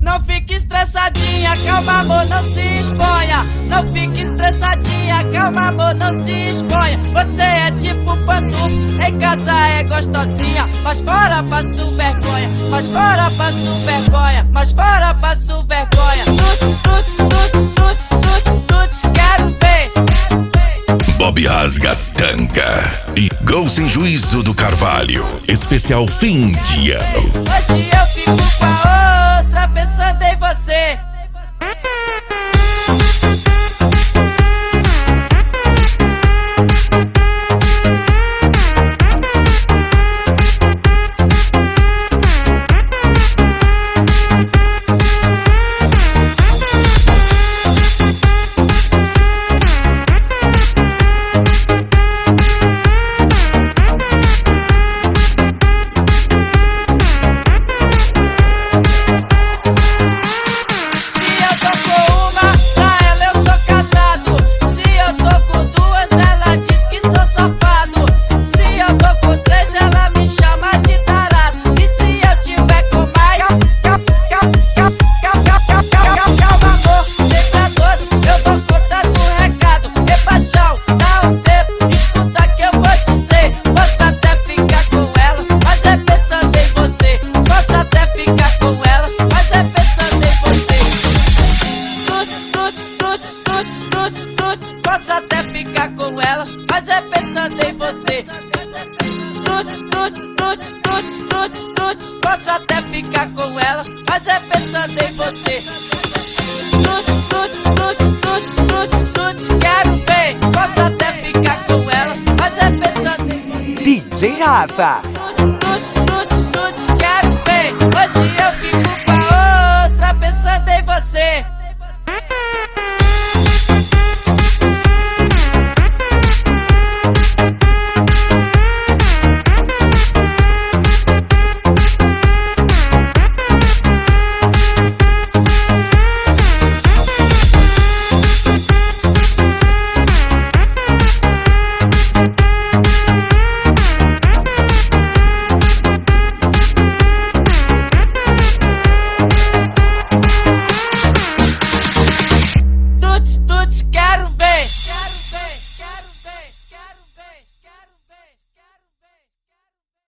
Não fique estressadinha, calma amor, não se exponha. Não fique estressadinha, calma amor, não se exponha. Você é tipo pantufa, em casa é gostosinha, mas fora passo vergonha, mas fora passo vergonha, mas fora passo vergonha. Tuts, tuts, tuts, tuts, tuts, tuts, quero ver. Bob Rasga Tanca e Gol Sem Juízo do Carvalho, especial fim de ano. Hoje eu fico com a outra pensando em você. Posso até ficar com elas, mas é pensando em você. Tuts, tuts, tuts, tuts, tuts, tuts. Posso até ficar com elas, mas é pensando em você. Tuts, tuts, tuts, tuts, tuts, tuts. Quero ver. Posso até ficar com elas, mas é pensando em você. DJ Rafa. Tuts, tuts, tuts, tuts. Quero ver. Hoje